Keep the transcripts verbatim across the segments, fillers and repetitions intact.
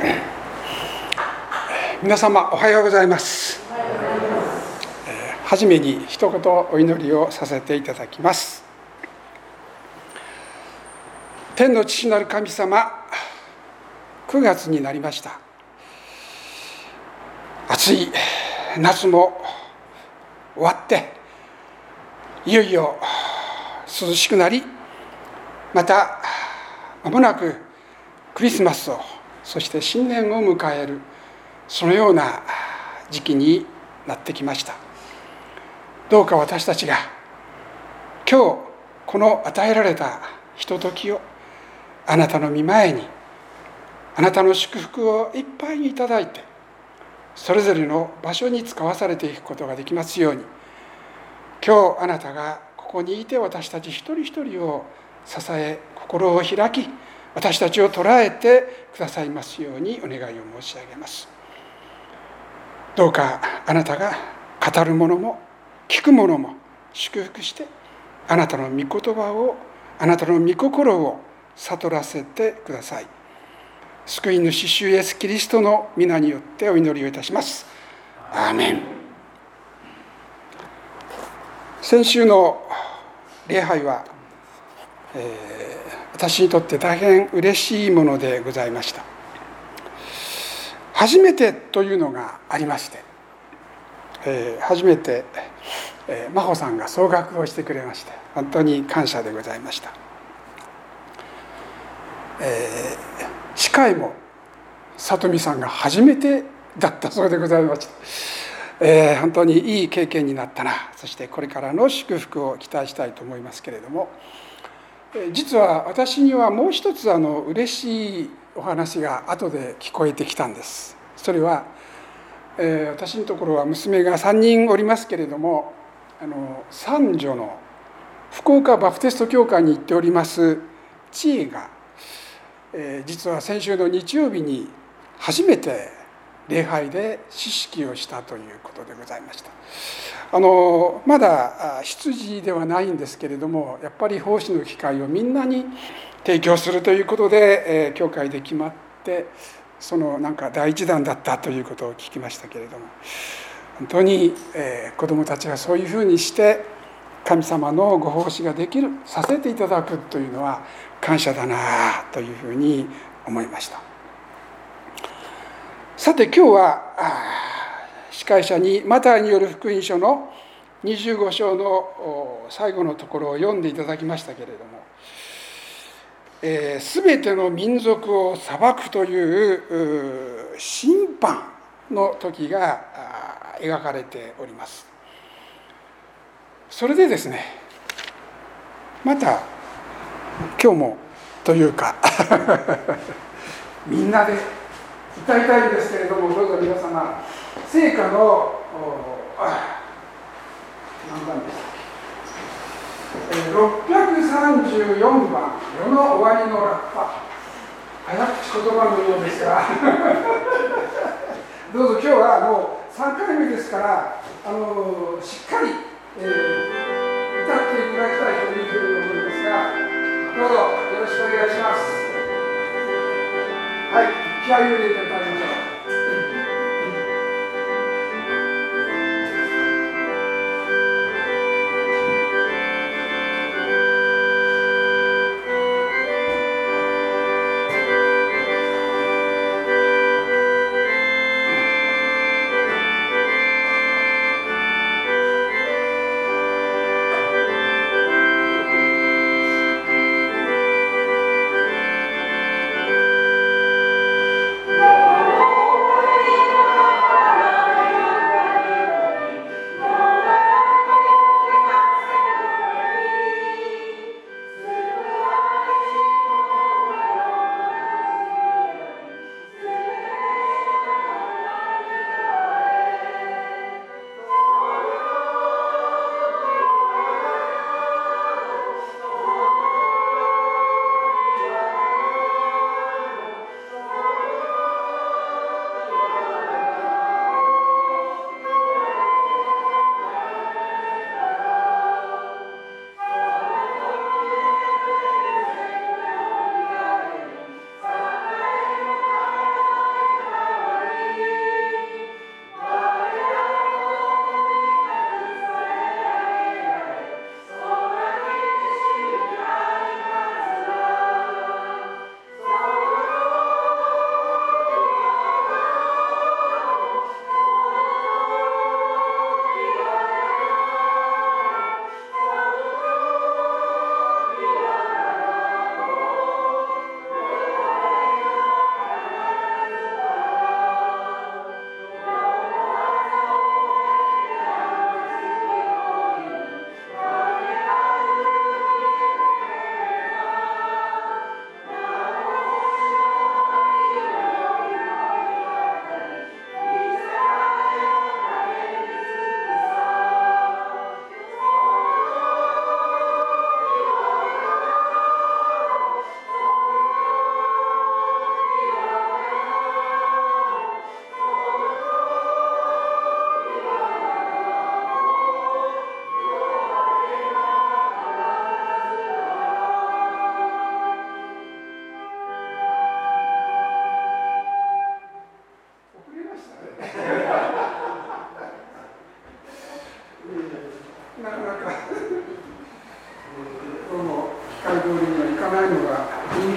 皆様おはようございます。はじめに一言お祈りをさせていただきます。天の父なる神様、くがつになりました。暑い夏も終わって、いよいよ涼しくなり、また間もなくクリスマスを、そして新年を迎える、そのような時期になってきました。どうか私たちが今日この与えられたひとときをあなたの御前に、あなたの祝福をいっぱいにいただいて、それぞれの場所に使わされていくことができますように、今日あなたがここにいて私たち一人一人を支え、心を開き、私たちを捉えてくださいますようにお願いを申し上げます。どうかあなたが語るものも聞くものも祝福して、あなたの御言葉を、あなたの御心を悟らせてください。救い主主イエスキリストの皆によってお祈りをいたします。アーメン。先週の礼拝は、えー、私にとって大変嬉しいものでございました。初めてというのがありまして、えー、初めて、えー、真帆さんが奏楽をしてくれまして、本当に感謝でございました。えー、司会も里美さんが初めてだったそうでございました。えー、本当にいい経験になったな。そしてこれからの祝福を期待したいと思いますけれども、えー、実は私にはもう一つあの嬉しいお話が後で聞こえてきたんです。それは、えー、私のところは娘がさんにんおりますけれども、あの三女の福岡バプテスト教会に行っております知恵が、えー、実は先週の日曜日に初めて礼拝で司式をしたということでございました。あのまだ執事ではないんですけれども、やっぱり奉仕の機会をみんなに提供するということで、えー、教会で決まって、そのなんか第一弾だったということを聞きましたけれども、本当に、えー、子どもたちがそういうふうにして神様のご奉仕ができる、させていただくというのは感謝だなというふうに思いました。さて今日は司会者にマタイによる福音書のにじゅうご章の最後のところを読んでいただきましたけれども、えー、全ての民族を裁くという審判の時が描かれております。それでですね、また今日もというかみんなで歌いたいんですけれども、どうぞ皆様聖歌の何番でしたっけ、ろっぴゃくさんじゅうよんばん世の終わりのラッパ、早口言葉のようですがどうぞ今日はもうさんかいめですから、あのしっかり、えー、歌っていただきたいというふうに思いますが、どうぞよろしくお願いします。はい、気合いを入れて歌いましょう。 Oh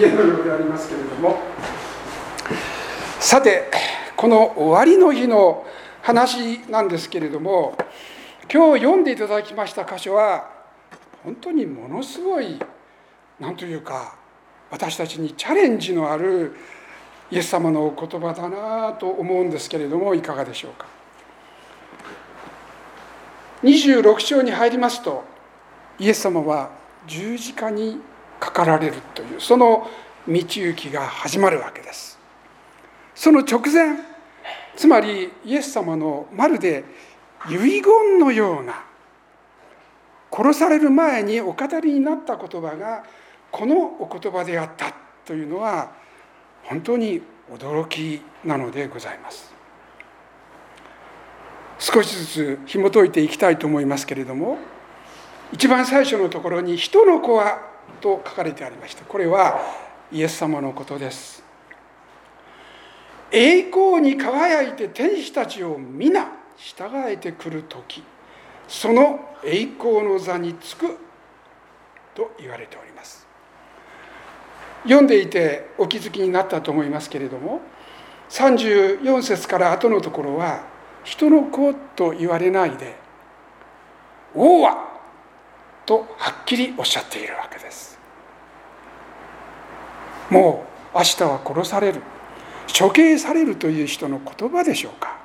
例のようでありますけれども、さてこの終わりの日の話なんですけれども、今日読んでいただきました箇所は本当にものすごい何というか私たちにチャレンジのあるイエス様のお言葉だなと思うんですけれども、いかがでしょうか。にじゅうろく章に入りますと、イエス様は十字架にかかられるというその道行きが始まるわけです。その直前、つまりイエス様のまるで遺言のような、殺される前にお語りになった言葉がこのお言葉であったというのは本当に驚きなのでございます。少しずつ紐解いていきたいと思いますけれども、一番最初のところに人の子はと書かれてありました。これはイエス様のことです。栄光に輝いて天使たちを皆従えてくるとき、その栄光の座につくと言われております。読んでいてお気づきになったと思いますけれども、さんじゅうよん節から後のところは人の子と言われないで王はとはっきりおっしゃっているわけです。もう明日は殺される、処刑されるという人の言葉でしょうか。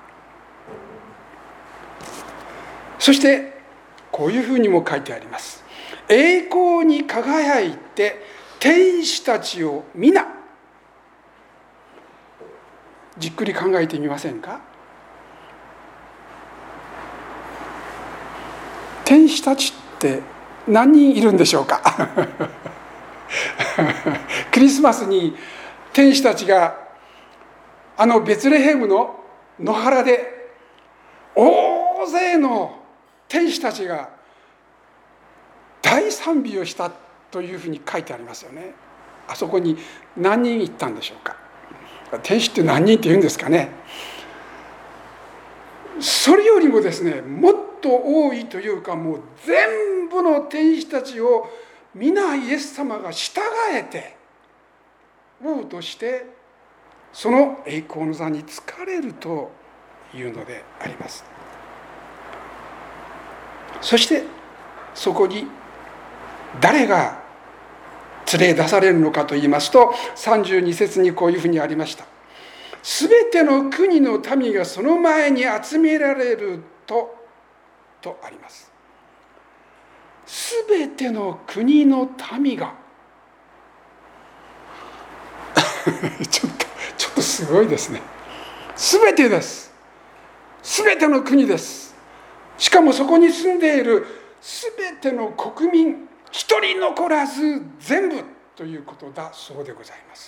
そしてこういうふうにも書いてあります。栄光に輝いて天使たちを皆、じっくり考えてみませんか。天使たちって何人いるんでしょうか。クリスマスに天使たちがあのベツレヘムの野原で大勢の天使たちが大賛美をしたというふうに書いてありますよね。あそこに何人行ったんでしょうか。天使って何人って言うんですかね。それよりもですね、もっと多いというか、もう全部の天使たちを皆イエス様が従えて王としてその栄光の座に就かれるというのであります。そしてそこに誰が連れ出されるのかといいますと、さんじゅうに節にこういうふうにありました。すべての国の民がその前に集められるととあります。すべての国の民がちょっとちょっとすごいですね。すべてです。すべての国です。しかもそこに住んでいるすべての国民一人残らず全部ということだそうでございます。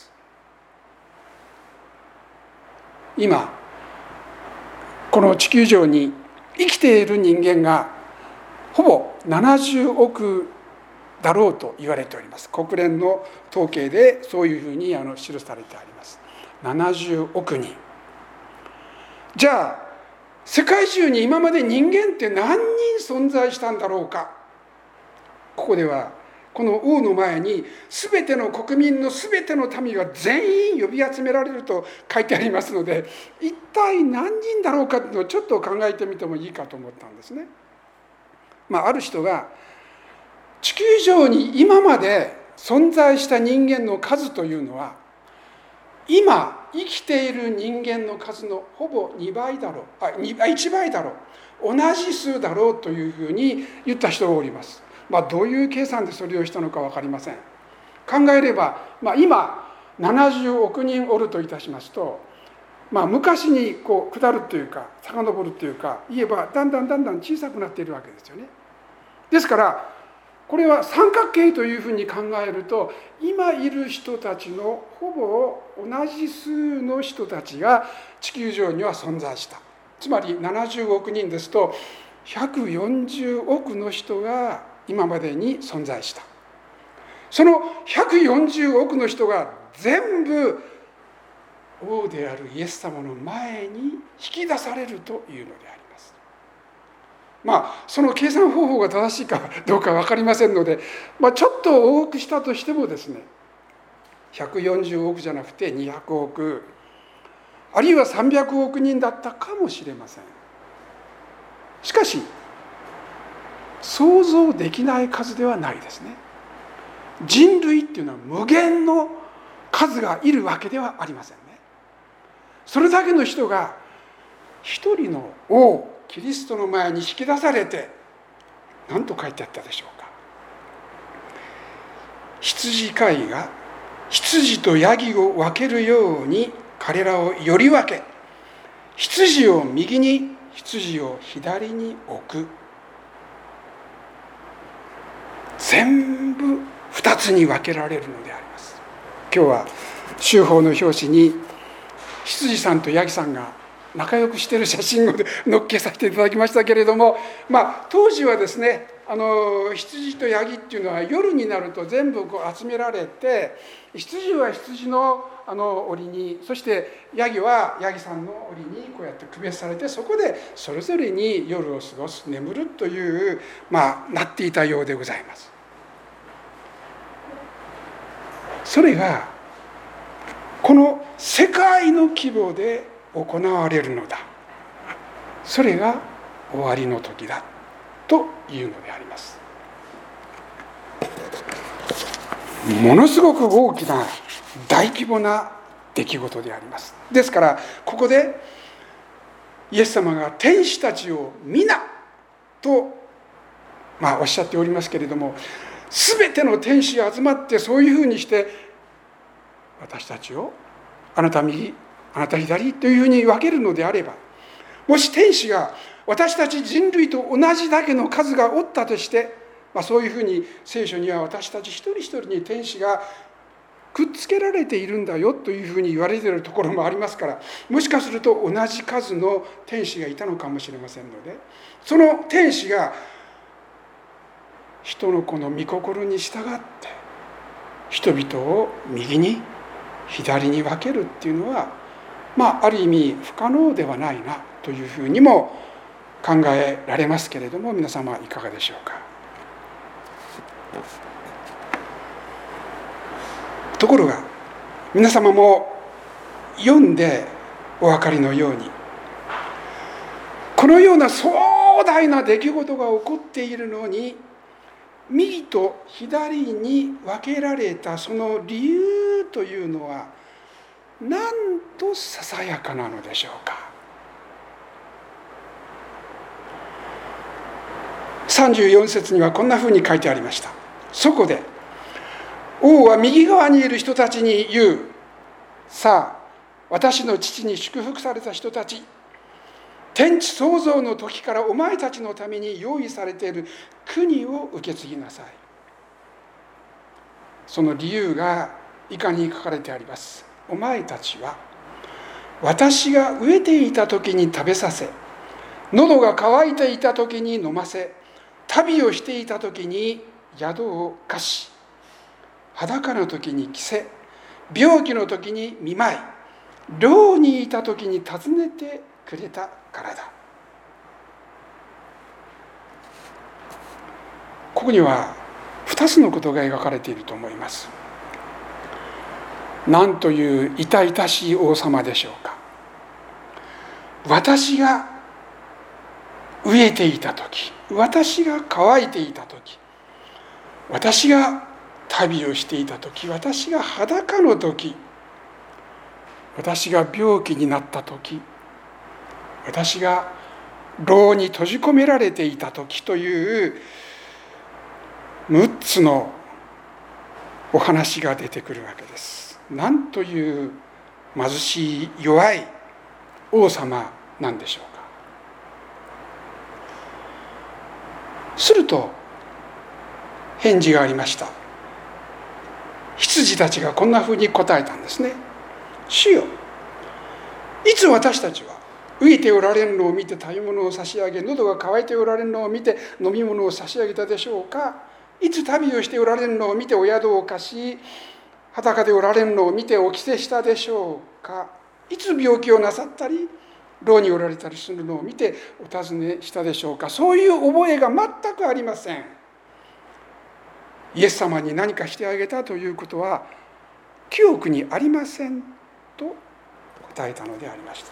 今この地球上に生きている人間がほぼななじゅうおくだろうと言われております。国連の統計でそういうふうにあの記されてあります。ななじゅうおくにん。じゃあ世界中に今まで人間って何人存在したんだろうか。ここではこの王の前に全ての国民の全ての民が全員呼び集められると書いてありますので、一体何人だろうかというのをちょっと考えてみてもいいかと思ったんですね。まあ、ある人が地球上に今まで存在した人間の数というのは今生きている人間の数のほぼにばいだろう、あ、いちばいだろう、同じ数だろうというふうに言った人がおります。まあ、どういう計算でそれをしたのか分かりません。考えれば、まあ、今ななじゅうおくにんおるといたしますと、まあ、昔にこう下るというか遡るというか言えばだんだんだんだん小さくなっているわけですよね。ですからこれは三角形というふうに考えると、今いる人たちのほぼ同じ数の人たちが地球上には存在した。つまりななじゅうおくにんですとひゃくよんじゅうおくの人が今までに存在した。そのひゃくよんじゅうおくの人が全部王であるイエス様の前に引き出されるというのであります。まあその計算方法が正しいかどうか分かりませんので、まあ、ちょっと多くしたとしてもですね、 ひゃくよんじゅうおくじゃなくてにひゃくおく、あるいはさんびゃくおくにんだったかもしれません。しかし想像できない数ではないですね。人類っていうのは無限の数がいるわけではありませんね。それだけの人が一人の王キリストの前に引き出されて、何と書いてあったでしょうか。羊飼いが羊とヤギを分けるように彼らをより分け、羊を右に羊を左に置く。全部二つに分けられるのであります。今日は週報の表紙に羊さんとヤギさんが仲良くしている写真を載っけさせていただきましたけれども、まあ当時はですね、あの羊とヤギっていうのは夜になると全部こう集められて、羊は羊のあの檻に、そしてヤギはヤギさんの檻にこうやって区別されて、そこでそれぞれに夜を過ごす、眠るという、まあなっていたようでございます。それがこの世界の規模で行われるのだ。それが終わりの時だというのであります。ものすごく大きな大規模な出来事であります。ですからここでイエス様が天使たちを皆と、まあ、おっしゃっておりますけれども、全ての天使が集まってそういうふうにして私たちをあなた右あなた左というふうに分けるのであれば、もし天使が私たち人類と同じだけの数がおったとして、まあ、そういうふうに聖書には私たち一人一人に天使がくっつけられているんだよというふうに言われているところもありますから、もしかすると同じ数の天使がいたのかもしれませんので、その天使が人の子の御心に従って人々を右に左に分けるっていうのは、まあある意味不可能ではないなというふうにも考えられますけれども、皆様いかがでしょうか。ところが皆様も読んでお分かりのように、このような壮大な出来事が起こっているのに、右と左に分けられたその理由というのはなんとささやかなのでしょうか。さんじゅうよん節にはこんなふうに書いてありました。そこで王は右側にいる人たちに言う。さあ、私の父に祝福された人たち、天地創造の時からお前たちのために用意されている国を受け継ぎなさい。その理由が以下に書かれてあります。お前たちは私が飢えていた時に食べさせ、喉が渇いていた時に飲ませ、旅をしていた時に宿を貸し、裸の時に着せ、病気の時に見舞い、牢にいた時に訪ねてくれたからだ。ここには二つのことが描かれていると思います。なんという痛々しい王様でしょうか。私が飢えていた時、私が乾いていた時、私が旅をしていた時、私が裸の時、私が病気になった時、私が牢に閉じ込められていた時というむっつのお話が出てくるわけです。なんという貧しい弱い王様なんでしょうか。すると返事がありました。羊たちがこんなふうに答えたんですね。主よ、いつ私たちは飢えておられるのを見て食べ物を差し上げ、喉が渇いておられるのを見て飲み物を差し上げたでしょうか。いつ旅をしておられるのを見てお宿を貸し、裸でおられるのを見てお着せしたでしょうか。いつ病気をなさったり牢におられたりするのを見てお尋ねしたでしょうか。そういう覚えが全くありません。イエス様に何かしてあげたということは記憶にありませんと答えたのでありました。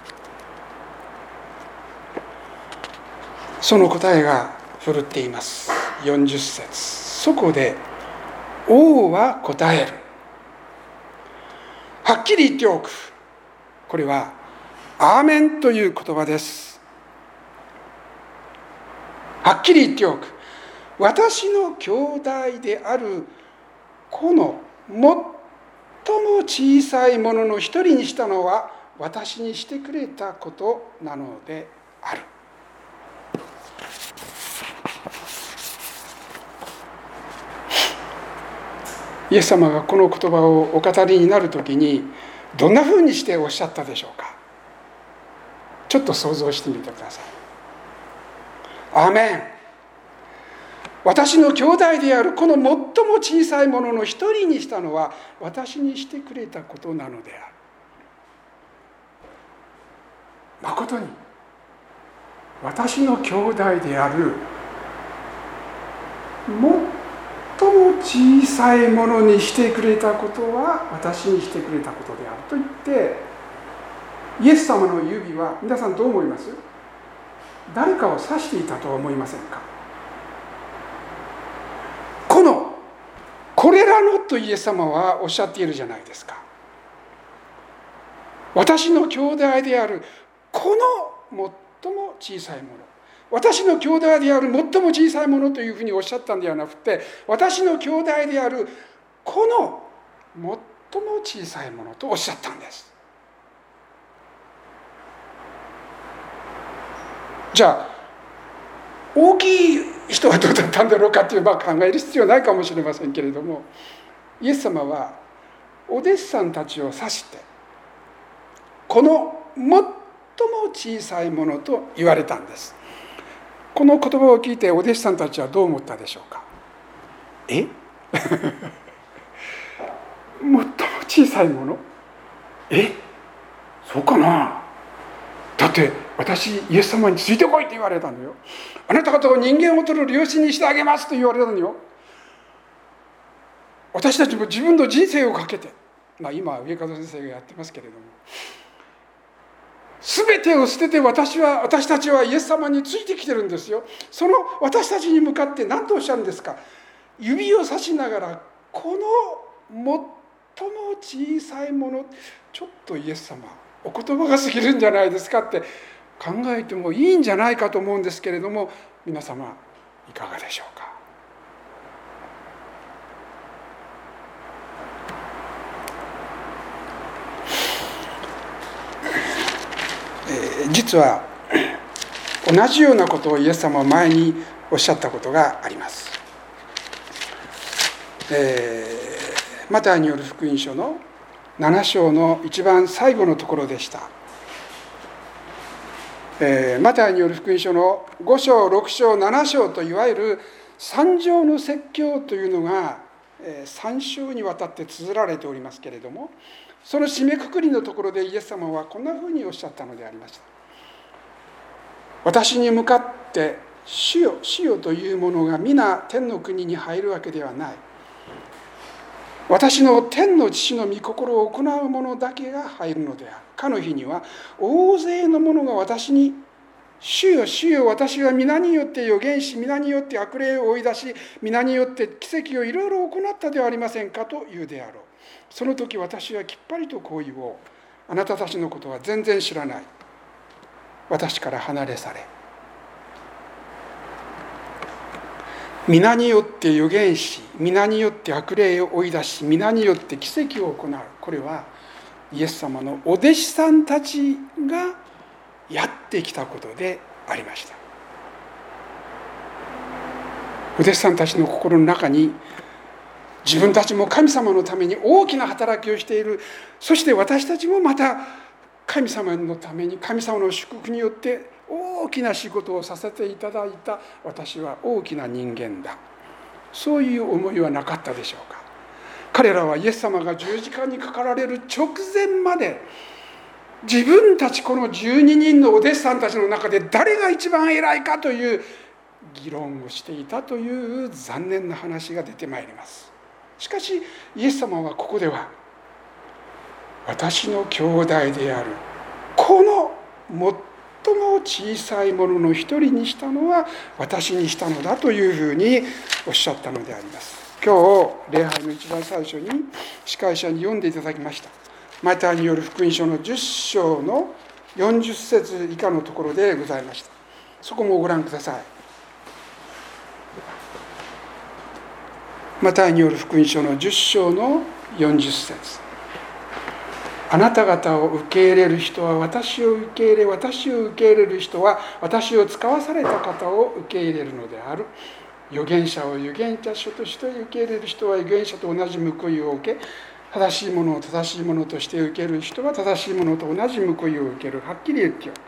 その答えが振るっています。よんじゅっ節。そこで王は答える。はっきり言っておく。これはアーメンという言葉です。はっきり言っておく。私の兄弟であるこの最も小さいものの一人にしたのは私にしてくれたことなのである。イエス様がこの言葉をお語りになるときにどんなふうにしておっしゃったでしょうか。ちょっと想像してみてください。アーメン。私の兄弟であるこの最も小さいものの一人にしたのは私にしてくれたことなのである。まことに私の兄弟である最も小さいものにしてくれたことは私にしてくれたことであると言ってイエス様の指は皆さんどう思います？誰かを指していたとは思いませんか？このこれらのとイエス様はおっしゃっているじゃないですか。私の兄弟であるこの最も小さいもの、私の兄弟である最も小さいものというふうにおっしゃったんではなくて、私の兄弟であるこの最も小さいものとおっしゃったんです。じゃあ大きい人はどうだったんだろうかという、まあ、考える必要はないかもしれませんけれども、イエス様はお弟子さんたちを指してこの最も小さいものと言われたんです。この言葉を聞いてお弟子さんたちはどう思ったでしょうか。え最も小さいもの、えそうかな、だって私イエス様についてこいって言われたのよ。あなた方を人間を取る領袖にしてあげますと言われたのよ。私たちも自分の人生をかけて、まあ今上門先生がやってますけれども、全てを捨てて私は私たちはイエス様についてきてるんですよ。その私たちに向かって何とおっしゃるんですか。指をさしながらこの最も小さいもの、ちょっとイエス様お言葉が過ぎるんじゃないですかって考えてもいいんじゃないかと思うんですけれども、皆様いかがでしょうか。えー、実は同じようなことをイエス様は前におっしゃったことがあります。えー、マタイによる福音書のなな章の一番最後のところでした。えー、マタイによる福音書のご章、ろく章、なな章といわゆる三条の説教というのがさん章にわたって綴られておりますけれども、その締めくくりのところでイエス様はこんなふうにおっしゃったのでありました。私に向かって主よ主よというものが皆天の国に入るわけではない。私の天の父の御心を行う者だけが入るのである。かの日には大勢の者が私に主よ主よ、私は皆によって預言し、皆によって悪霊を追い出し、皆によって奇跡をいろいろ行ったではありませんかと言うであろう。その時私はきっぱりとこう言おう。あなたたちのことは全然知らない。私から離れされ。皆によって預言し、皆によって悪霊を追い出し、皆によって奇跡を行う。これはイエス様のお弟子さんたちがやってきたことでありました。お弟子さんたちの心の中に、自分たちも神様のために大きな働きをしている、そして私たちもまた神様のために、神様の祝福によって大きな仕事をさせていただいた私は大きな人間だ、そういう思いはなかったでしょうか。彼らはイエス様が十字架にかかられる直前まで、自分たちこのじゅうににんのお弟子さんたちの中で誰が一番偉いかという議論をしていたという残念な話が出てまいります。しかしイエス様はここでは私の兄弟であるこの最も小さいものの一人にしたのは私にしたのだというふうにおっしゃったのであります。今日礼拝の一番最初に司会者に読んでいただきましたマタイによる福音書のじゅっ章のよんじゅっ節以下のところでございました。そこもご覧ください。マタイによる福音書のじゅっ章のよんじゅっ節。あなた方を受け入れる人は私を受け入れ、私を受け入れる人は私を使わされた方を受け入れるのである。預言者を預言者として受け入れる人は預言者と同じ報いを受け、正しいものを正しいものとして受ける人は正しいものと同じ報いを受ける。はっきり言ってよ。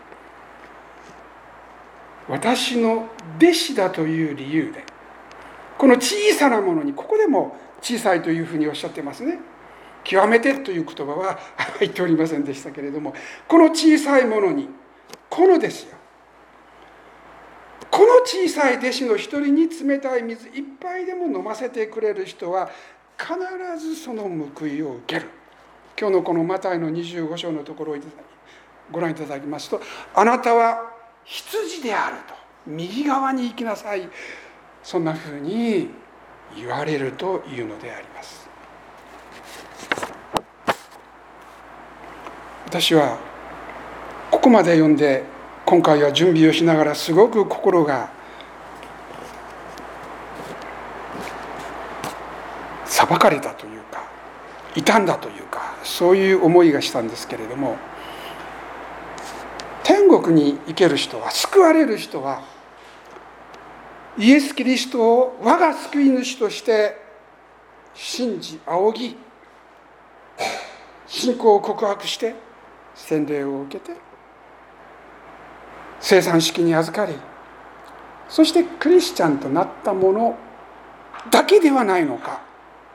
私の弟子だという理由で、この小さなものに、ここでも小さいというふうにおっしゃってますね。極めてという言葉は入っておりませんでしたけれども、この小さいものに、このですよ、この小さい弟子の一人に冷たい水一杯でも飲ませてくれる人は必ずその報いを受ける。今日のこのマタイのにじゅうご章のところをご覧いただきますと、あなたは羊であると、右側に行きなさい、そんなふうに言われるというのであります。私はここまで読んで、今回は準備をしながらすごく心が裁かれたというか、傷んだというか、そういう思いがしたんですけれども、天国に行ける人は、救われる人は、イエス・キリストを我が救い主として信じ仰ぎ、信仰を告白して洗礼を受けて聖餐式に預かり、そしてクリスチャンとなったものだけではないのか。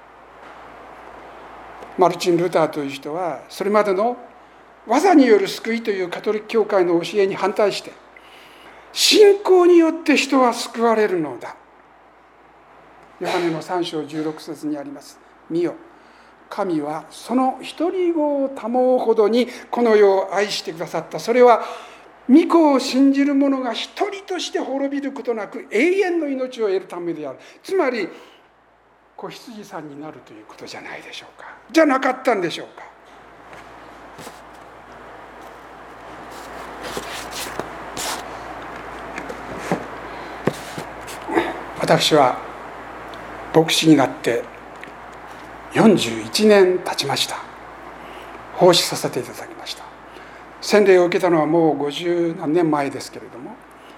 マルチン・ルターという人はそれまでの技による救いというカトリック教会の教えに反対して、信仰によって人は救われるのだ。ヨハネのさん章じゅうろく節にあります。見よ、神はその一人子を賜うほどにこの世を愛してくださった。それは御子を信じる者が一人として滅びることなく永遠の命を得るためである。つまり子羊さんになるということじゃないでしょうか。じゃなかったんでしょうか。私は牧師になってよんじゅういちねん経ちました。奉仕させていただきました。洗礼を受けたのはもうごじゅうなんねんまえですけれども、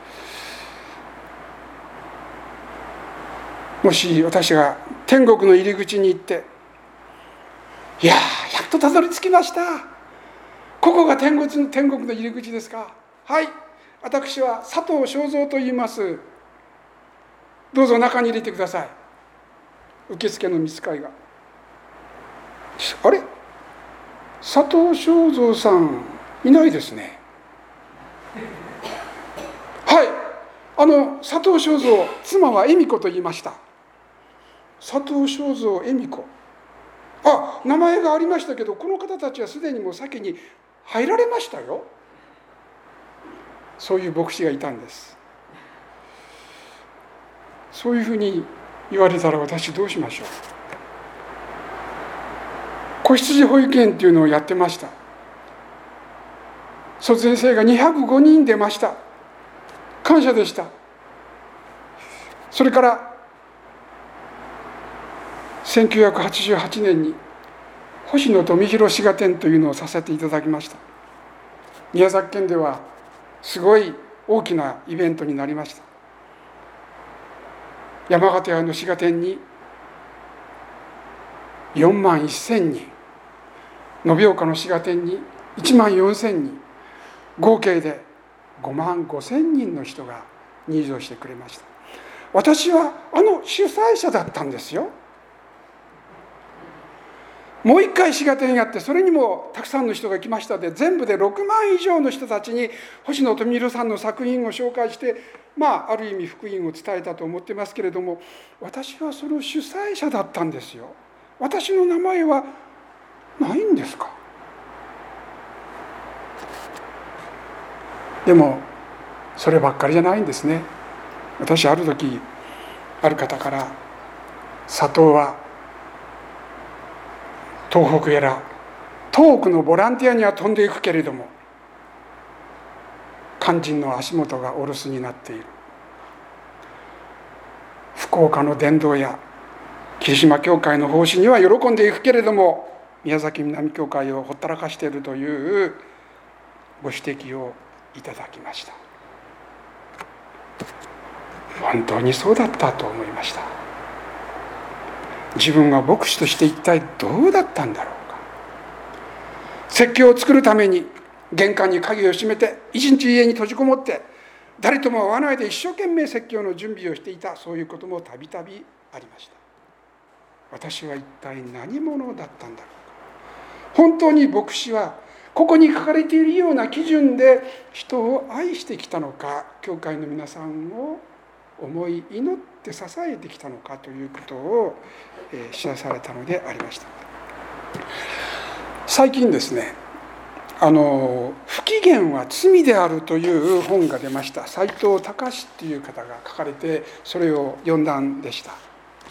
もし私が天国の入り口に行って、いやー、やっとたどり着きました、ここが天国の天国の入り口ですか、はい、私は佐藤正蔵と言います、どうぞ中に入れてください。受付の見つかりが、あれ、佐藤正蔵さんいないですね。はい、あの佐藤正蔵、妻は恵美子と言いました。佐藤正蔵恵美子、あ、名前がありましたけど、この方たちはすでにもう先に入られましたよ。そういう牧師がいたんです。そういうふうに言われたら私どうしましょう。子羊保育園っていうのをやってました。卒園生がにひゃくごにん出ました。感謝でした。それからせんきゅうひゃくはちじゅうはちねんに星野富弘滋賀展というのをさせていただきました。宮崎県ではすごい大きなイベントになりました。山形屋の滋賀店によんまんせんにん、延岡の滋賀店にいちまんよんせんにん、合計でごまんごせんにんの人が入場してくれました。私はあの主催者だったんですよ。もう一回滋賀店やって、それにもたくさんの人が来ましたで、全部でろくまん以上の人たちに星野富弘さんの作品を紹介して、まあある意味福音を伝えたと思ってますけれども、私はその主催者だったんですよ。私の名前はないんですか。 でもそればっかりじゃないんですね。私ある時ある方から「佐藤は東北やら遠くのボランティアには飛んでいくけれども肝心の足元がお留守になっている。福岡の伝道や霧島教会の奉仕には喜んでいくけれども宮崎南教会をほったらかしている」というご指摘をいただきました。本当にそうだったと思いました。自分は牧師として一体どうだったんだろうか。説教を作るために玄関に鍵を閉めて一日家に閉じこもって誰とも会わないで一生懸命説教の準備をしていた、そういうこともたびたびありました。私は一体何者だったんだろうか。本当に牧師はここに書かれているような基準で人を愛してきたのか、教会の皆さんを思い祈って支えてきたのかということを知らされたのでありました。最近ですね、あの不機嫌は罪であるという本が出ました。斉藤隆という方が書かれて、それを読んだんでした。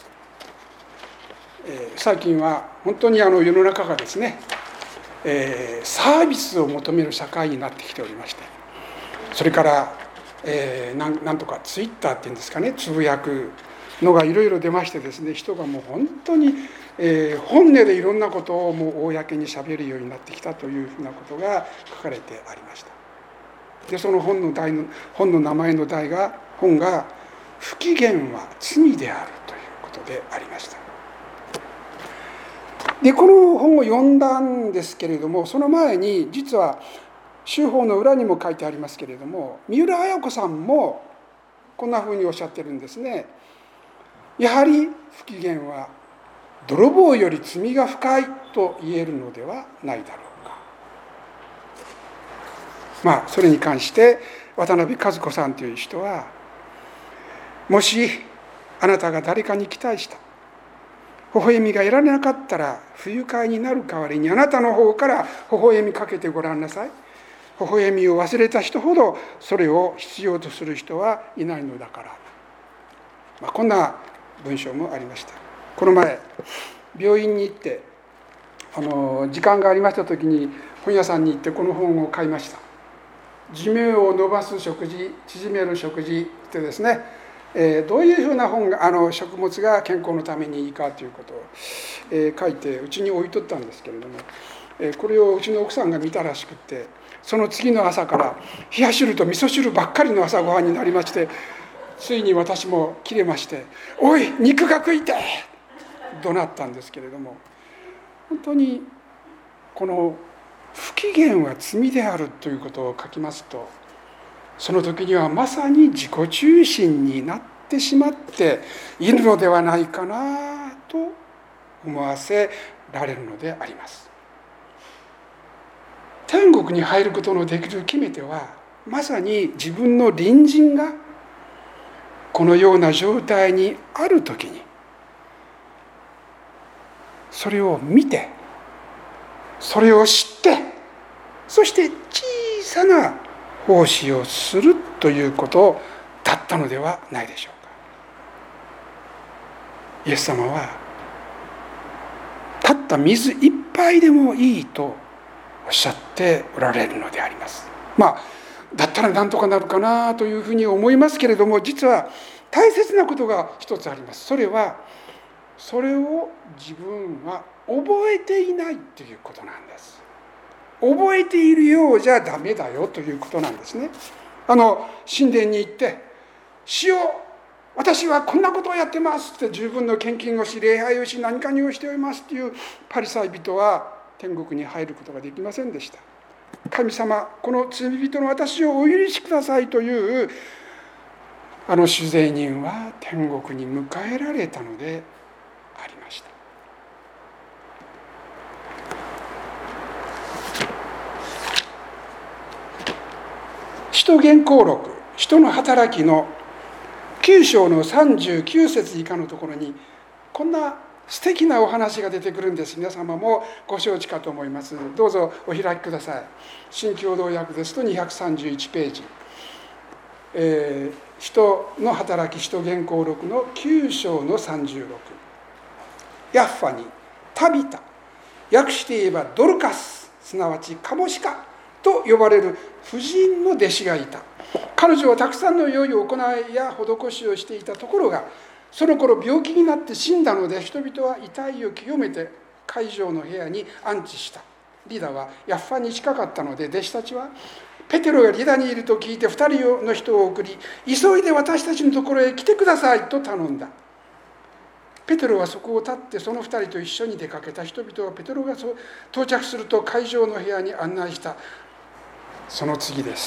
えー、最近は本当にあの世の中がですね、えー、サービスを求める社会になってきておりまして、それから、えー、なん、なんとかツイッターっていうんですかね、つぶやくのがいろいろ出ましてですね、人がもう本当に、えー、本音でいろんなことをもう公にしゃべるようになってきたというふうなことが書かれてありました。でその本の題の本の名前の題が本が「不機嫌は罪である」ということでありました。でこの本を読んだんですけれども、その前に実は修法の裏にも書いてありますけれども、三浦綾子さんもこんなふうにおっしゃってるんですね。やはり不機嫌は泥棒より罪が深いと言えるのではないだろうか。まあそれに関して渡辺和子さんという人は、もしあなたが誰かに期待した微笑みが得られなかったら、不愉快になる代わりにあなたの方から微笑みかけてごらんなさい。微笑みを忘れた人ほどそれを必要とする人はいないのだから、まあ、こんな文章もありました。この前病院に行ってあの時間がありました時に本屋さんに行ってこの本を買いました。寿命を延ばす食事、縮める食事ってですね、えー、どういうふうな本があの食物が健康のためにいいかということを、えー、書いてうちに置いとったんですけれども、えー、これをうちの奥さんが見たらしくって、その次の朝から冷や汁と味噌汁ばっかりの朝ごはんになりまして、ついに私も切れまして「おい肉が食いて!」怒鳴ったんですけれども、本当にこの不機嫌は罪であるということを書きますと、その時にはまさに自己中心になってしまっているのではないかなと思わせられるのであります。天国に入ることのできる決め手は、まさに自分の隣人がこのような状態にある時にそれを見て、それを知って、そして小さな奉仕をするということだったのではないでしょうか。イエス様はたった水一杯でもいいとおっしゃっておられるのであります。まあだったら何とかなるかなというふうに思いますけれども、実は大切なことが一つあります。それはそれを自分は覚えていないということなんです。覚えているようじゃダメだよということなんですね。あの神殿に行って「主よ、私はこんなことをやってます」って十分の献金をし、礼拝をし、何かにをしておりますというパリサイ人は天国に入ることができませんでした。神様、この罪人の私をお許しくださいというあの主税人は天国に迎えられたのでありました。使徒言行録、使徒の働きのきゅう章のさんじゅうきゅう節以下のところにこんな素敵なお話が出てくるんです。皆様もご承知かと思います。どうぞお開きください。新共同訳ですとにひゃくさんじゅういちページ、えー、使徒の働き使徒原稿録のきゅう章のさんじゅうろく、ヤッファにタビタ、訳して言えばドルカス、すなわちカモシカと呼ばれる婦人の弟子がいた。彼女はたくさんの良い行いや施しをしていたところが、その頃病気になって死んだので、人々は遺体を清めて会場の部屋に安置した。リダはヤッファに近かったので、弟子たちはペテロがリダにいると聞いて二人の人を送り、急いで私たちのところへ来てくださいと頼んだ。ペテロはそこを立ってその二人と一緒に出かけた。人々はペテロが到着すると会場の部屋に案内した。その次です。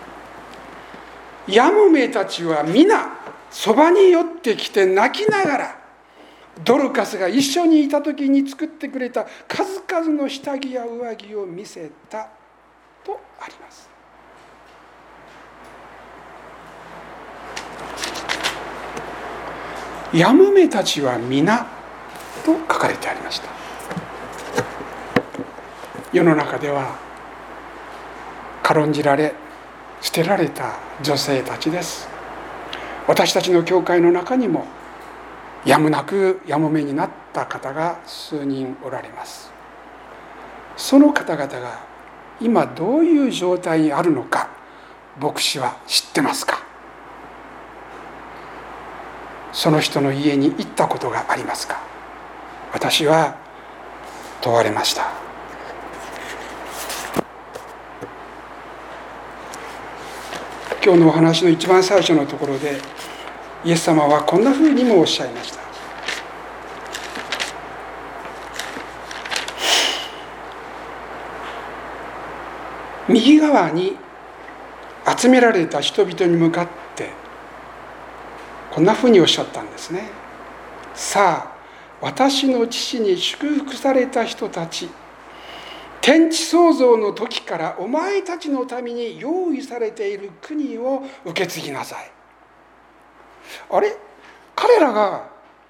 ヤモメたちは皆そばに寄ってきて泣きながら、ドルカスが一緒にいた時に作ってくれた数々の下着や上着を見せたとあります。ヤモメたちは皆と書かれてありました。世の中では軽んじられ捨てられた女性たちです。私たちの教会の中にもやむなくやもめになった方が数人おられます。その方々が今どういう状態にあるのか、牧師は知ってますか？その人の家に行ったことがありますか？私は問われました。今日のお話の一番最初のところで、イエス様はこんなふうにもおっしゃいました。右側に集められた人々に向かってこんなふうにおっしゃったんですね。さあ、私の父に祝福された人たち、天地創造の時からお前たちのために用意されている国を受け継ぎなさい。あれ、彼らが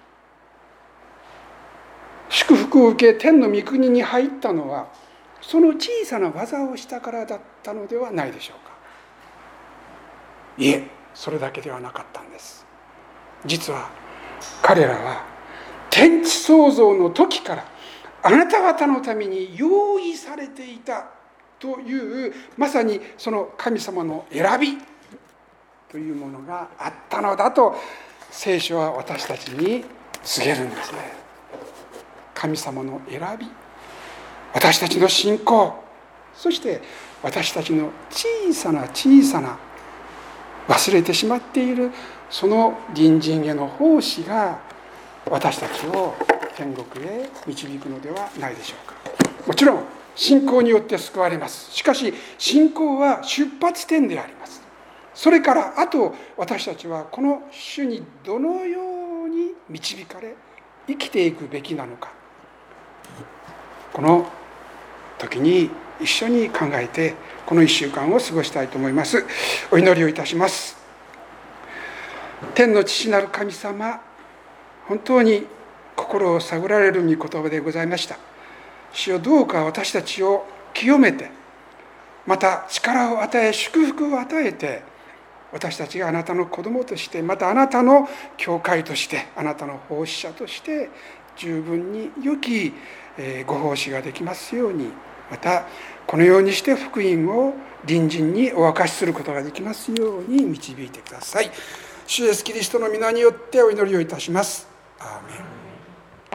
祝福を受け天の御国に入ったのはその小さな技をしたからだったのではないでしょうか。いえ、それだけではなかったんです。実は彼らは天地創造の時からあなた方のために用意されていたという、まさにその神様の選びというものがあったのだと聖書は私たちに告げるんですね。神様の選び、私たちの信仰、そして私たちの小さな小さな忘れてしまっているその隣人への奉仕が私たちを天国へ導くのではないでしょうか。もちろん信仰によって救われます。しかし信仰は出発点であります。それからあと私たちはこの主にどのように導かれ生きていくべきなのか、この時に一緒に考えてこの一週間を過ごしたいと思います。お祈りをいたします。天の父なる神様、本当に心を探られる御言葉でございました。主よ、どうか私たちを清めて、また力を与え祝福を与えて、私たちがあなたの子供として、またあなたの教会として、あなたの奉仕者として十分に良きご奉仕ができますように、またこのようにして福音を隣人にお明かしすることができますように導いてください。主イエスキリストの皆によってお祈りをいたします。アーメン。